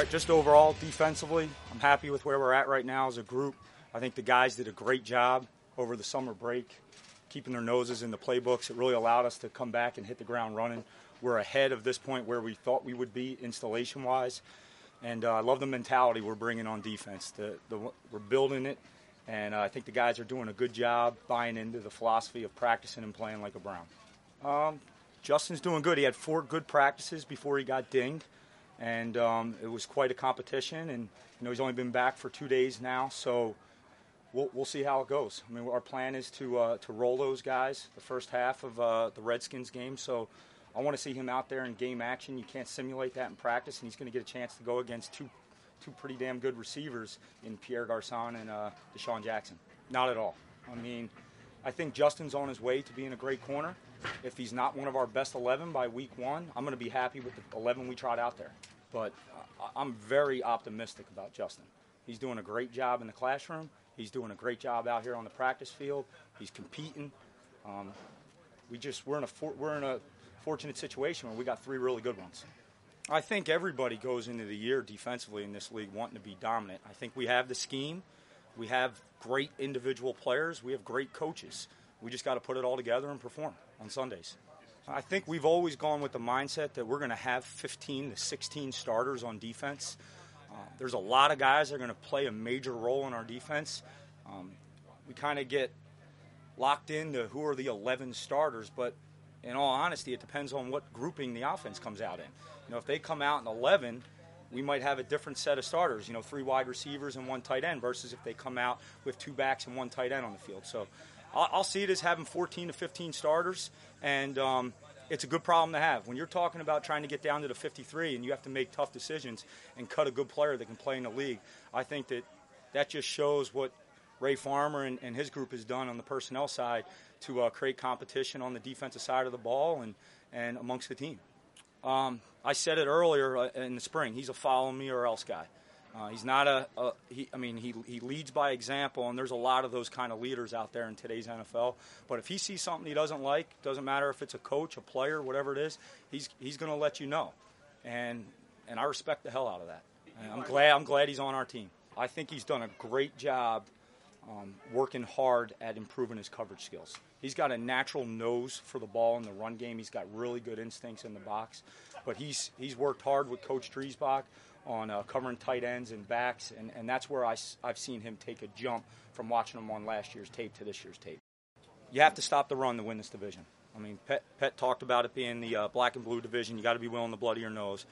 right, just overall, defensively, I'm happy with where we're at right now as a group. I think the guys did a great job over the summer break, keeping their noses in the playbooks. It really allowed us to come back and hit the ground running. We're ahead of this point where we thought we would be installation-wise. And I love the mentality we're bringing on defense. We're building it, and I think the guys are doing a good job buying into the philosophy of practicing and playing like a Brown. Justin's doing good. He had 4 good practices before he got dinged, and it was quite a competition. And he's only been back for 2 days now, so we'll see how it goes. I mean, our plan is to roll those guys the first half of the Redskins game. So I want to see him out there in game action. You can't simulate that in practice, and he's going to get a chance to go against two pretty damn good receivers in Pierre Garçon and Deshaun Jackson. Not at all. I mean, I think Justin's on his way to being a great corner. If he's not one of our best 11 by week 1, I'm going to be happy with the 11 we tried out there. But I'm very optimistic about Justin. He's doing a great job in the classroom. He's doing a great job out here on the practice field. He's competing. We're in a fortunate situation where we got 3 really good ones. I think everybody goes into the year defensively in this league wanting to be dominant. I think we have the scheme. We have great individual players. We have great coaches. We just got to put it all together and perform on Sundays. I think we've always gone with the mindset that we're going to have 15 to 16 starters on defense. There's a lot of guys that are going to play a major role in our defense. We kind of get locked into who are the 11 starters, but in all honesty, it depends on what grouping the offense comes out in. If they come out in 11, we might have a different set of starters, 3 wide receivers and 1 tight end, versus if they come out with 2 backs and 1 tight end on the field. So I'll see it as having 14 to 15 starters, and it's a good problem to have. When you're talking about trying to get down to the 53 and you have to make tough decisions and cut a good player that can play in the league, I think that just shows what Ray Farmer and his group has done on the personnel side to create competition on the defensive side of the ball and amongst the team. I said it earlier in the spring, he's a follow me or else guy. He's not he leads by example, and there's a lot of those kind of leaders out there in today's NFL. But if he sees something he doesn't like, doesn't matter if it's a coach, a player, whatever it is, he's going to let you know. And I respect the hell out of that. And I'm glad he's on our team. I think he's done a great job working hard at improving his coverage skills. He's got a natural nose for the ball in the run game. He's got really good instincts in the box. But he's worked hard with Coach Driesbach on covering tight ends and backs, and that's where I've seen him take a jump from watching him on last year's tape to this year's tape. You have to stop the run to win this division. I mean, Pet talked about it being the black and blue division. You got to be willing to bloody your nose.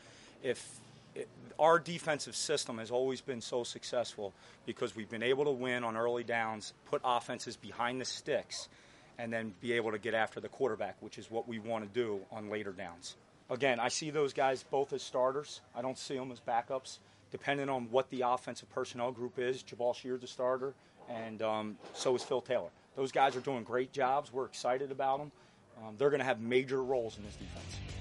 Our defensive system has always been so successful because we've been able to win on early downs, put offenses behind the sticks, and then be able to get after the quarterback, which is what we want to do on later downs. Again, I see those guys both as starters. I don't see them as backups. Depending on what the offensive personnel group is, Jabal Shear's a starter, and so is Phil Taylor. Those guys are doing great jobs. We're excited about them. They're going to have major roles in this defense.